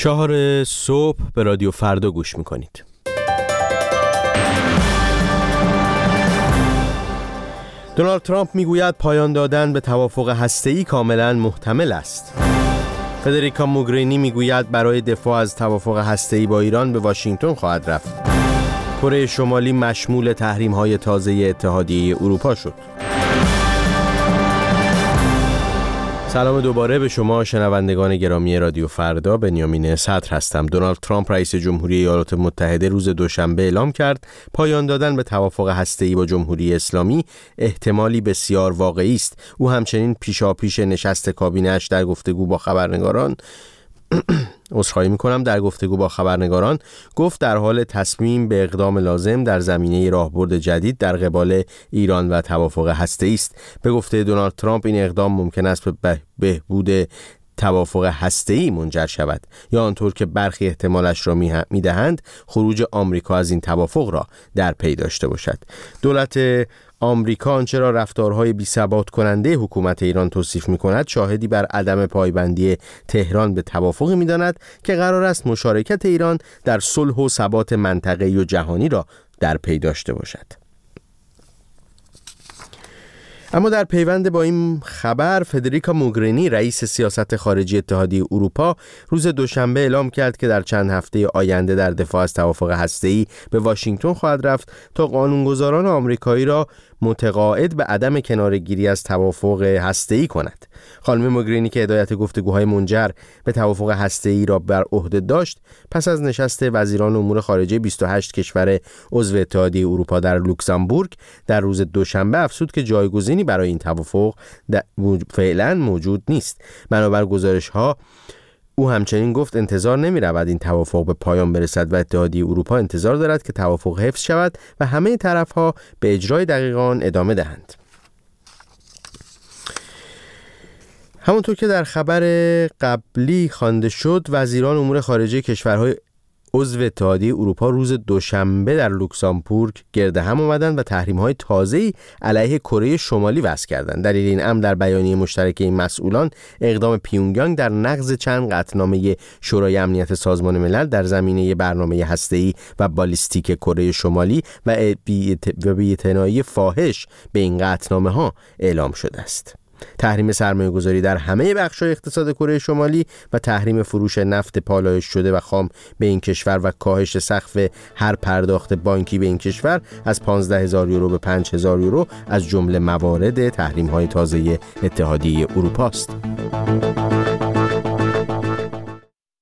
4 صبح به رادیو فردا گوش میکنید. دونالد ترامپ میگوید پایان دادن به توافق هسته‌ای کاملا محتمل است. فدریکا موگرینی میگوید برای دفاع از توافق هسته‌ای با ایران به واشنگتن خواهد رفت. کره شمالی مشمول تحریم‌های تازه اتحادیه اروپا شد. سلام دوباره به شما شنوندگان گرامی رادیو فردا. بنیامین صدر هستم. دونالد ترامپ رئیس جمهوری ایالات متحده روز دوشنبه اعلام کرد پایان دادن به توافق هسته‌ای با جمهوری اسلامی احتمالی بسیار واقعی است. او همچنین پیشاپیش نشست کابینه‌اش در گفتگو با خبرنگاران در گفتگو با خبرنگاران گفت در حال تصمیم به اقدام لازم در زمینه راهبرد جدید در قبال ایران و توافق هسته‌ای است. به گفته دونالد ترامپ این اقدام ممکن است به بهبود توافق هسته‌ای منجر شود یا آنطور که برخی احتمالش را می‌دهند خروج آمریکا از این توافق را در پی داشته باشد. دولت آمریکا آنچه را رفتارهای بی‌ثبات کننده حکومت ایران توصیف می‌کند شاهدی بر عدم پایبندی تهران به توافقی می‌داند که قرار است مشارکت ایران در صلح و ثبات منطقه‌ای و جهانی را در پی داشته باشد. اما در پیوند با این خبر فدریکا موگرینی رئیس سیاست خارجی اتحادیه اروپا روز دوشنبه اعلام کرد که در چند هفته آینده در دفاع از توافق هسته‌ای به واشنگتن خواهد رفت تا قانونگذاران آمریکایی را متقاعد به عدم کناره‌گیری از توافق هسته‌ای کند. خانم موگرینی که هدایت گفتگوهای منجر به توافق هسته‌ای را بر عهده داشت پس از نشست وزیران امور خارجه 28 کشور عضو اتحادیه اروپا در لوکزامبورگ در روز دوشنبه افزود که جایگزینی برای این توافق فعلا موجود نیست. بنابر گزارش‌ها او همچنین گفت انتظار نمی رود این توافق به پایان برسد و اتحادیه اروپا انتظار دارد که توافق حفظ شود و همه طرف‌ها به اجرای دقیق آن ادامه دهند. همونطور که در خبر قبلی خوانده شد وزیران امور خارجه کشورهای عضو اتحادیه اروپا روز دوشنبه در لوکزامبورگ گرد هم آمدند و تحریم‌های تازه‌ای علیه کره شمالی وضع کردند. دلیل این امر در بیانیه مشترک این مسئولان اقدام پیونگیانگ در نقض چند قطعنامه شورای امنیت سازمان ملل در زمینه برنامه هسته‌ای و بالیستیک کره شمالی و بی‌اعتنایی فاحش به این قطعنامه‌ها اعلام شده است. تحریم سرمایه‌گذاری در همه بخش‌های اقتصاد کره شمالی و تحریم فروش نفت پالایش شده و خام به این کشور و کاهش سقف هر پرداخت بانکی به این کشور از 15,000 یورو به 5,000 یورو از جمله موارد تحریم‌های تازه اتحادیه اروپا است.